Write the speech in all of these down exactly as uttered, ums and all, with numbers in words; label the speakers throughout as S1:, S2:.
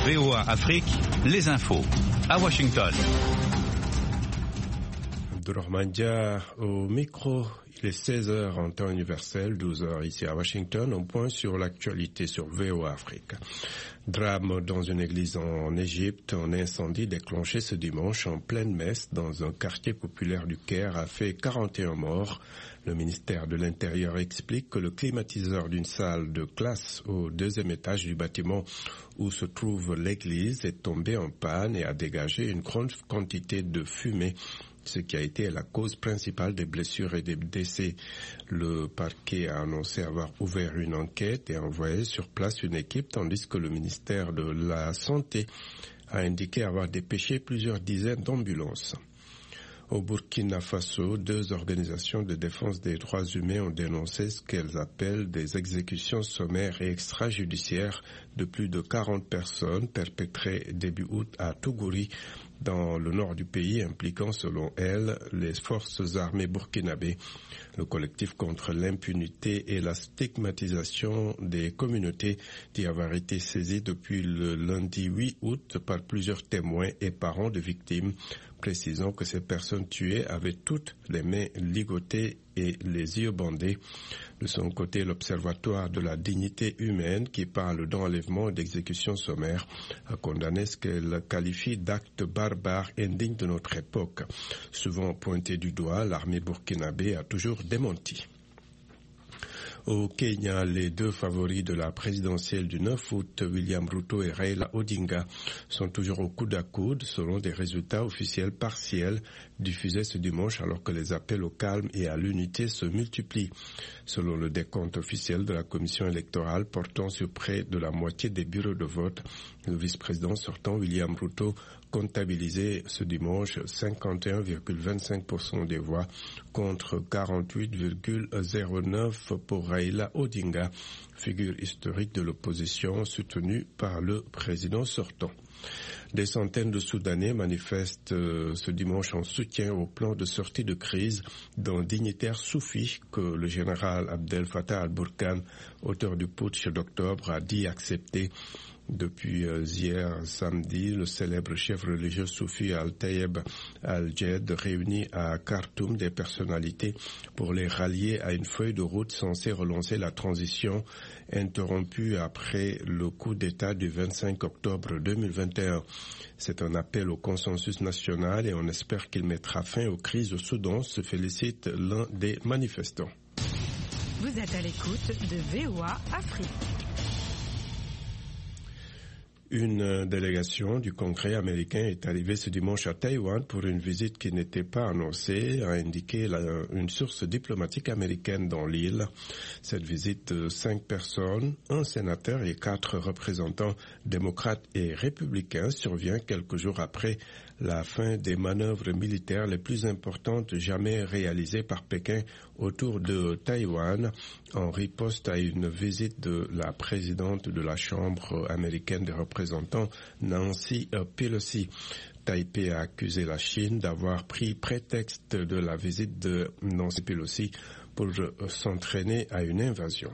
S1: V O A Afrique, les infos. À Washington.
S2: Abdourahmane au micro, il est seize heures en temps universel, douze heures ici à Washington. On point sur l'actualité sur V O A Afrique. Drame dans une église en Égypte. Un incendie déclenché ce dimanche en pleine messe dans un quartier populaire du Caire a fait quarante et un morts. Le ministère de l'Intérieur explique que le climatiseur d'une salle de classe au deuxième étage du bâtiment où se trouve l'église est tombé en panne et a dégagé une grande quantité de fumée, ce qui a été la cause principale des blessures et des décès. Le parquet a annoncé avoir ouvert une enquête et envoyé sur place une équipe, tandis que le ministère de la Santé a indiqué avoir dépêché plusieurs dizaines d'ambulances. Au Burkina Faso, deux organisations de défense des droits humains ont dénoncé ce qu'elles appellent des exécutions sommaires et extrajudiciaires de plus de quarante personnes perpétrées début août à Tougouri, dans le nord du pays, impliquant selon elles les forces armées burkinabées. Le collectif contre l'impunité et la stigmatisation des communautés dit avoir été saisi depuis le lundi huit août par plusieurs témoins et parents de victimes, précisant que ces personnes tuées avaient toutes les mains ligotées et les yeux bandés. De son côté, l'Observatoire de la dignité humaine, qui parle d'enlèvement et d'exécution sommaire, a condamné ce qu'elle qualifie d'actes barbares indignes de notre époque. Souvent pointé du doigt, l'armée burkinabé a toujours démenti. Au Kenya, les deux favoris de la présidentielle du neuf août, William Ruto et Raila Odinga, sont toujours au coude à coude selon des résultats officiels partiels diffusés ce dimanche alors que les appels au calme et à l'unité se multiplient. Selon le décompte officiel de la commission électorale portant sur près de la moitié des bureaux de vote, le vice-président sortant William Ruto comptabilisé ce dimanche cinquante et un virgule vingt-cinq pour cent des voix contre quarante-huit virgule zéro neuf pour cent pour Raila Odinga, figure historique de l'opposition soutenue par le président sortant. Des centaines de Soudanais manifestent euh, ce dimanche en soutien au plan de sortie de crise d'un dignitaire soufi que le général Abdel Fattah al-Burhan, auteur du putsch d'octobre, a dit accepter. Depuis euh, hier samedi, le célèbre chef religieux soufi Al-Taïeb Al-Jed réunit à Khartoum des personnalités pour les rallier à une feuille de route censée relancer la transition interrompue après le coup d'État du vingt-cinq octobre deux mille vingt et un. C'est un appel au consensus national et on espère qu'il mettra fin aux crises au Soudan, se félicite l'un des manifestants.
S3: Vous êtes à l'écoute de V O A Afrique.
S2: Une délégation du Congrès américain est arrivée ce dimanche à Taïwan pour une visite qui n'était pas annoncée, a indiqué la, une source diplomatique américaine dans l'île. Cette visite de cinq personnes, un sénateur et quatre représentants démocrates et républicains survient quelques jours après la fin des manœuvres militaires les plus importantes jamais réalisées par Pékin autour de Taïwan en riposte à une visite de la présidente de la Chambre américaine des représentants, Nancy Pelosi. Taipei a accusé la Chine d'avoir pris prétexte de la visite de Nancy Pelosi pour s'entraîner à une invasion.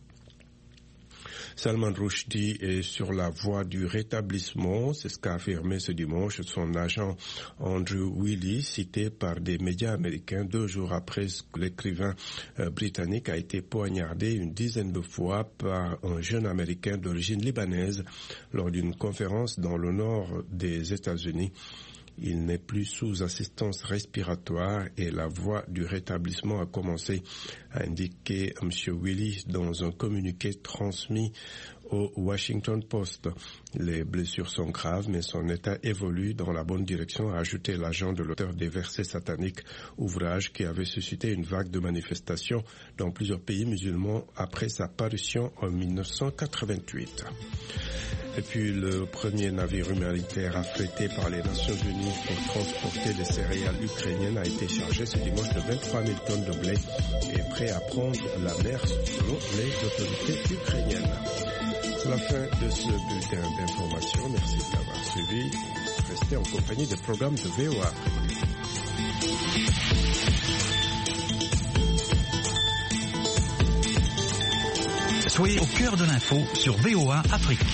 S2: Salman Rushdie est sur la voie du rétablissement, c'est ce qu'a affirmé ce dimanche son agent Andrew Willey, cité par des médias américains deux jours après que l'écrivain euh, britannique a été poignardé une dizaine de fois par un jeune américain d'origine libanaise lors d'une conférence dans le nord des États-Unis. Il n'est plus sous assistance respiratoire et la voie du rétablissement a commencé, a indiqué M. Willis dans un communiqué transmis au Washington Post. Les blessures sont graves, mais son état évolue dans la bonne direction, a ajouté l'agent de l'auteur des versets sataniques, ouvrage qui avait suscité une vague de manifestations dans plusieurs pays musulmans après sa parution en mille neuf cent quatre-vingt-huit. Et puis le premier navire humanitaire affrété par les Nations Unies pour transporter les céréales ukrainiennes a été chargé ce dimanche de vingt-trois mille tonnes de blé et prêt à prendre la mer selon les autorités ukrainiennes. C'est la fin de ce bulletin d'information. Merci de l'avoir suivi. Restez en compagnie des programmes de V O A.
S1: Soyez au cœur de l'info sur V O A Afrique.